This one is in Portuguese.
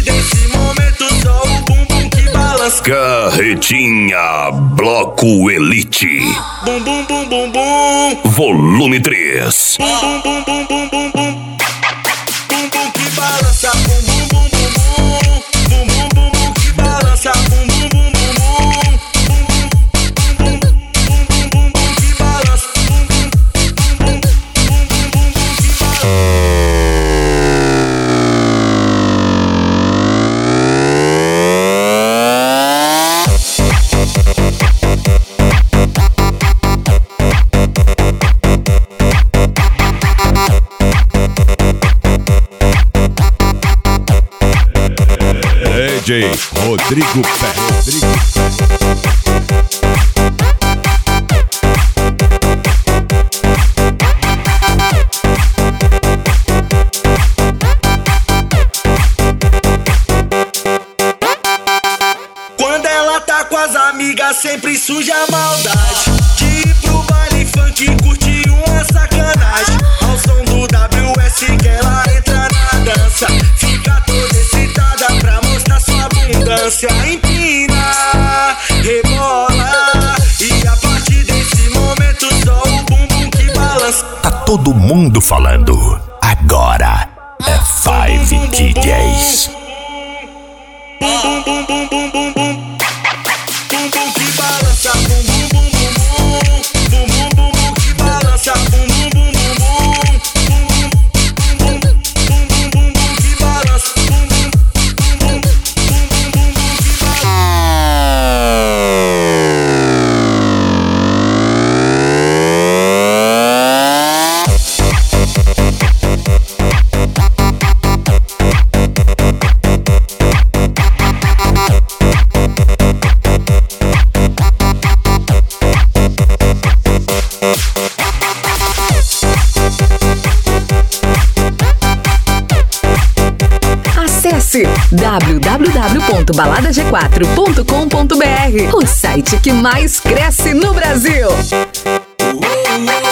desse momento só o bumbum que balança. Carretinha Bloco Elite. Bum bum bum bum bum. Volume 3. Bum bum bum bum bum bum bum. Bumbum que balança. Bum bum bum bum bum. Bum bum bum bum que balança. Bum bum bum bum bum. Bum bum bum bum bum que balança. Bum bum bum bum bum que balança. DJ Rodrigo Pé. Quando ela tá com as amigas sempre suja a maldade. De ir pro baile funk curtir uma sacanagem. Ao som do WS que ela entra na dança. Fica toda excitada pra mostrar sua abundância. Empina, rebola. E a partir desse momento só o bumbum que balança. Tá todo mundo falando. Agora é 5 DJs. Bum bum bum bum bum bum bum. Bumbum que balança. Bum bum bum bum bum. Bum bum bum bum que balança. Bum bum bum bum bum. Bum bum bum bum bum que balança. Bum bum bum bum bum que Acesse www.baladag4.com.br, o site que mais cresce no Brasil.